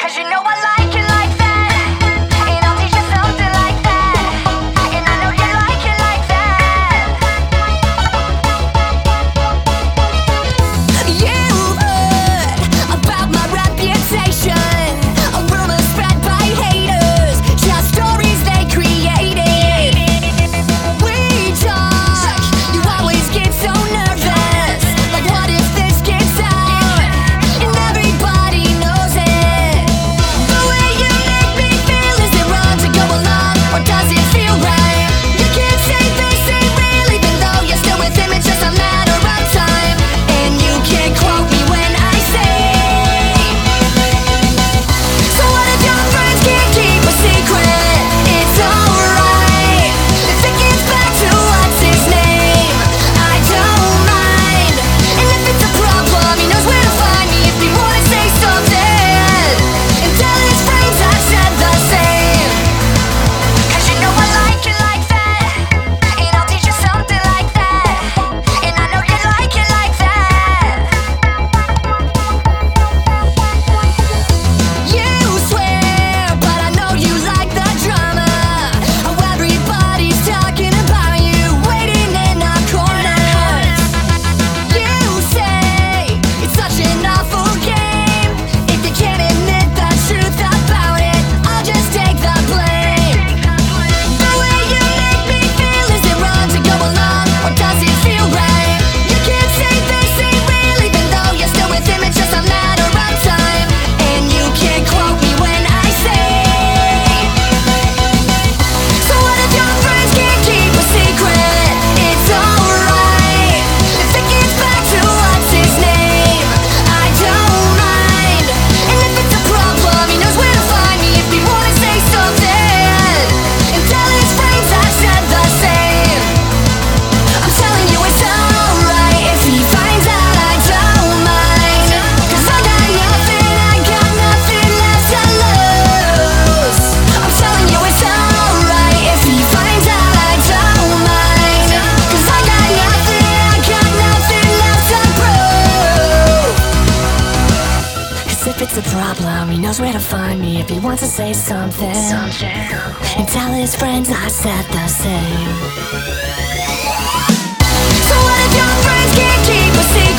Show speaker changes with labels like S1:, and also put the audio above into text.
S1: 'Cause you know I like it like that, and I'll teach you something like that, and I know you like it like that. You've heard about my reputation, a rumor spread by haters, just stories they created. We talk, you always get so nervous, like what if this gets out, and everybody knows it. The way you make me feel, is it wrong to go along, or does it feel right? You can't say this ain't real, even though you're still with him, it's just a matter of time. And you can't quote me when I say, so what if your friends can't keep a secret? It's alright if it gets back to what's his name, I don't mind. And if it's a problem, he knows where to find me if he wanna say something, and tell his friends I said the same. 'Cause you know I like it like that, and I'll teach you something like that, and I know you like it like that. You swear, but I know you like the drama, how everybody's talking about you, waiting in our corners. You say it's such an awful game. If you can't admit the truth about it, I'll just take the blame. The way you make me feel, is it wrong to go along, or does it feel right? You can't say this ain't real, even though you're still with him, it's just a matter of time. And you can't quote me when I say, so what if your friends can't keep a secret? It's alright if it gets back to what's his name, I don't mind. And if it's a problem, he knows where to find me if he wanna say something, and tell his friends I said the same. I'm telling you it's alright if he finds out, I don't mind. 'Cause I got nothing left to lose. I'm telling you it's alright if he finds out, I don't mind. 'Cause I got nothing left to prove. 'Cause if it's a problem, he knows where to find me if he wants to say something, and tell his friends I said the same. So what if your friends can't keep a secret?